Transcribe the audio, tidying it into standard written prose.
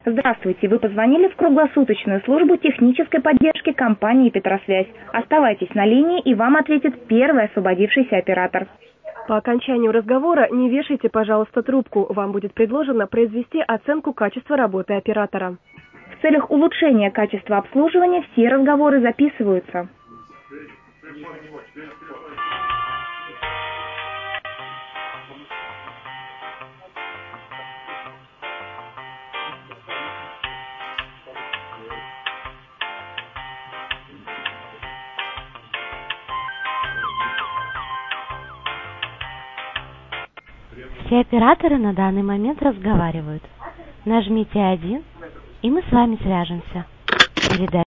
Здравствуйте, вы позвонили в круглосуточную службу технической поддержки компании «Петросвязь». Оставайтесь на линии, и вам ответит первый освободившийся оператор. По окончанию разговора не вешайте, пожалуйста, трубку. Вам будет предложено произвести оценку качества работы оператора. В целях улучшения качества обслуживания все разговоры записываются. Все операторы на данный момент разговаривают. Нажмите 1, и мы с вами свяжемся. Передайте.